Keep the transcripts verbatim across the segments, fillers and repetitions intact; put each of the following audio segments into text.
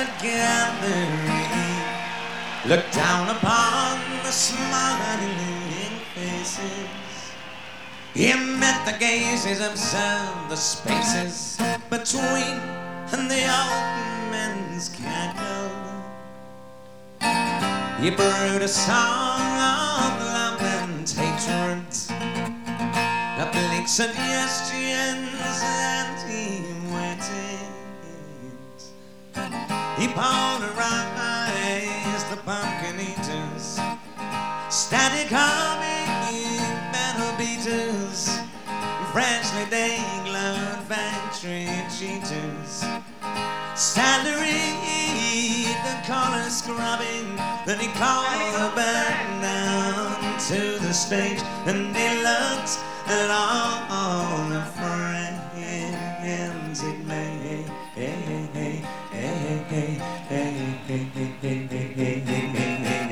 crowded gathering, look down upon the smiling faces. He met the gazes, observed the spaces between the old men's cackle. He brewed a song of love and hatred, oblique suggestions, and he waited. He polarized the pumpkin eaters, static humming metal beaters, freshly day-glowed factory cheaters, salary the collar scrubbing. Then he called the band down to the stage, and he looked at all the friends it made. Hey, hey, hey, hey, hey, hey, hey, hey, hey, hey, hey, hey, hey.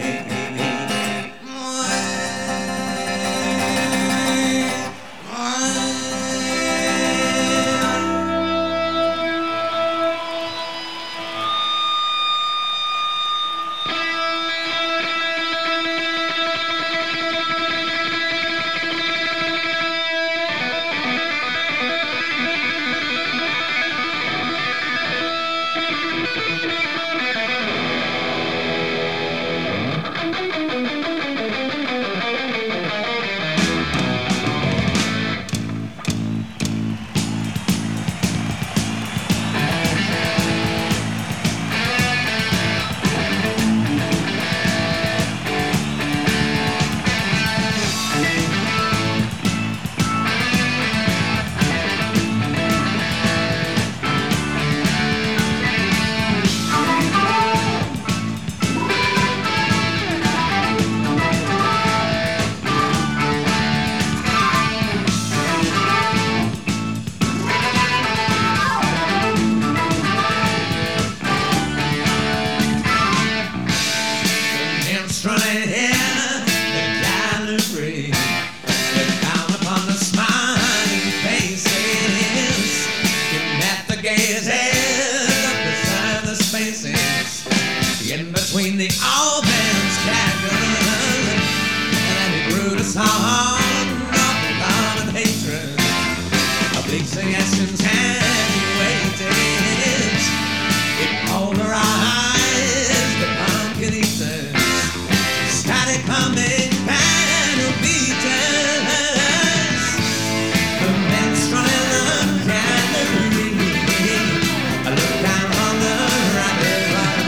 In between the old man's cackle, and he brewed a song of love and hatred, oblique suggestions, and he waited. It polarized the pumpkin eaters, static humming panel beaters, the men strung in the gallery. I looked down on the rabbit run.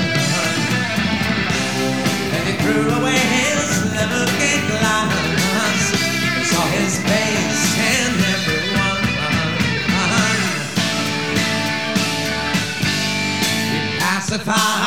Threw away his looking glass and saw his face in everyone. He pacified